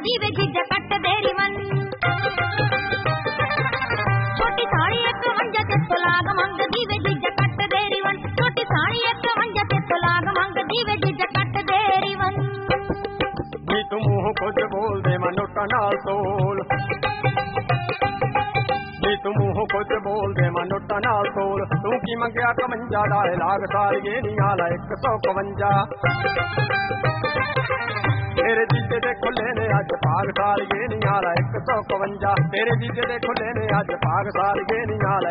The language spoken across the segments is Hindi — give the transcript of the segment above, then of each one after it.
दीवे जीजा कट देरी वन छोटी साड़ी एक वंजा ते तलाक मंग दीवे जीजा कट देरी वन छोटी साड़ी एक वंजा ते तलाक मंग दीवे जीजा कट देरी वन नी तू मुंह कुछ बोल दे मैं नोटा नाल तोल नी तू मुंह कुछ बोल दे मैं नोटा नाल तोल तू की मंगया 51 दा लाग साल गे नी आला 155 तेरे जीजे दे खुले ने अज भाग साल गे नी आला 155 तेरे जीजे दे खुले ने अज भाग साल गे नी आला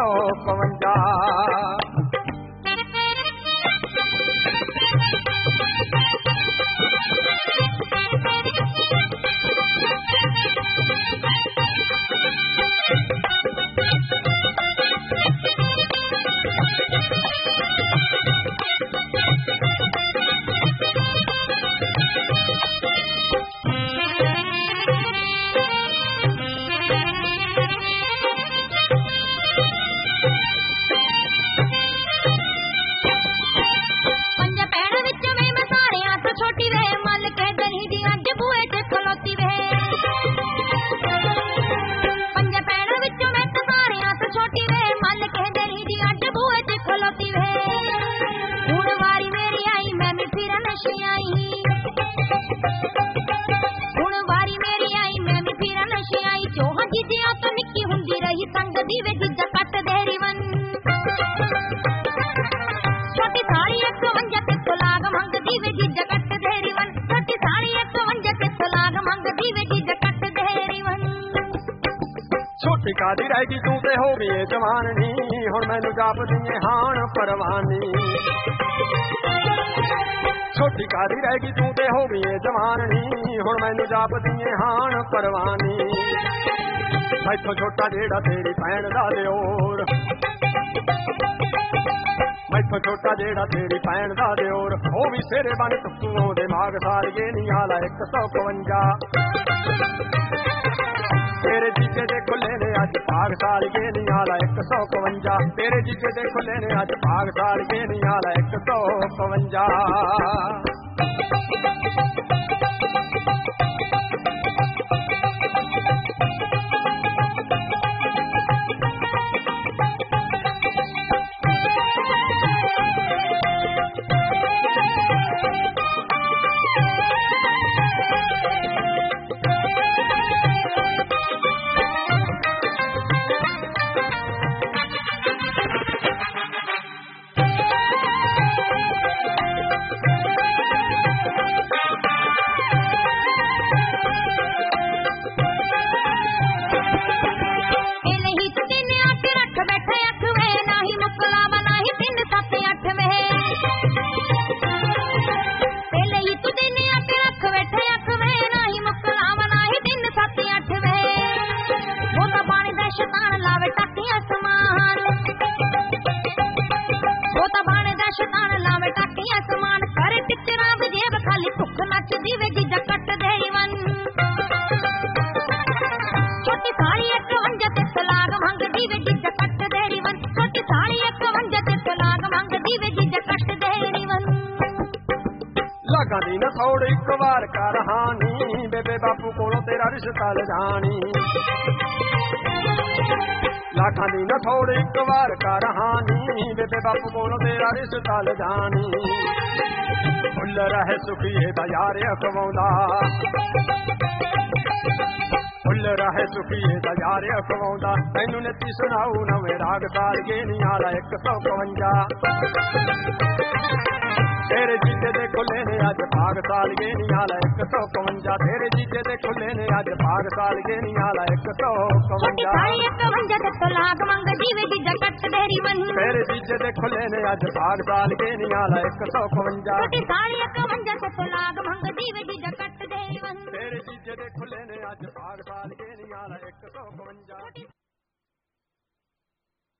155 छोटी वे मल के दरी दी अज बूए ते खलोती वे पंज पैर विच मैं तारियां तो छोटी वे मल के दरी दी अज बूए ते खलोती वे हुण वारी मेरी आई मैं भी फिर नशी आई हुण वारी मेरी आई मैं भी फिर नशी आई जो जीजिया तो निक्की हुंदी रही संग दी वे जीजा कट देरी वन छोटी साड़ी एक वंजा ते तलाक मंग दी वे जीजा कट देरी वन छोटी साड़ी एक वंजा ते तलाक मंग दी वे जीजा कट देरी वन छोटी कादी रहेगी तू ते हो गई जवान नी हुण मैनू जाप दिए हाण परवानी छोटी कादी रहेगी तू ते हो गई जवान नी हुण मैनू जाप दिए हाण परवानी मैथों छोटा जेड़ा तेरी भैन दा दिओर मैथों छोटा जेड़ा तेरी भैन दा दिओर ओ भी सिरे बन टुक्कू दे माग साल गे नी आला 155 तेरे जीजे दे खुले ने अज भाग साल गे नी आला 155 तेरे जीजे दे खुले ने अज भाग साल गे नी आला 155 लगानी न थोड़ी एक बार कहानी बेबे बापू कोलों तेरा रिश्ता ले जानी लगानी न थोड़ी एक बार कहानी बेबे बापू कोलों तेरा रिश्ता ले जानी फुल रहे सुखिए दा यार अखवाउंदा फुल रहे सुखिए दा यार अखवाउंदा तैनू नती सुनाऊ नवे राग साल गे नी आला 155 तेरे जीजे दे खुले ने अज भाग साल गे नी आला 155 तेरे जीजे दे खुले ने अज भाग साल गे नी आला 155 तलाक मंग दीवे जीजा कट देरी वन तेरे जीजे दे खुले ने अज भाग साल गे नी आला 155 तलाक मंग दीवे जीजा कट देरी वन तेरे जीजे दे खुले ने अज भाग साल गे नी आला 155